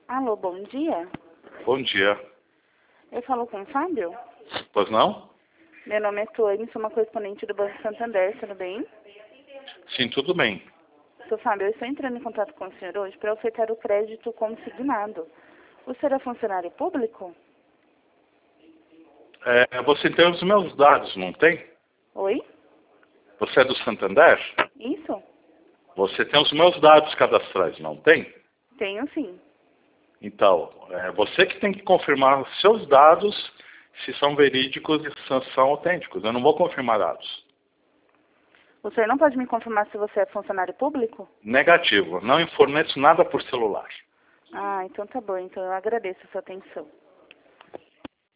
Alô, bom dia. Bom dia. Eu falo com o Fábio? Pois não? Meu nome é Tuane, sou uma correspondente do Banco Santander, tudo bem? Sim, tudo bem. Sou Fábio, eu estou entrando em contato com o senhor hoje para ofertar o crédito consignado. O senhor é funcionário público? Você tem os meus dados, não tem? Oi? Você é do Santander? Isso? Você tem os meus dados cadastrais, não tem? Tenho sim. Então, é você que tem que confirmar os seus dados se são verídicos e se são autênticos. Eu não vou confirmar dados. O senhor não pode me confirmar se você é funcionário público? Negativo. Não forneço nada por celular. Ah, então tá bom. Então eu agradeço a sua atenção.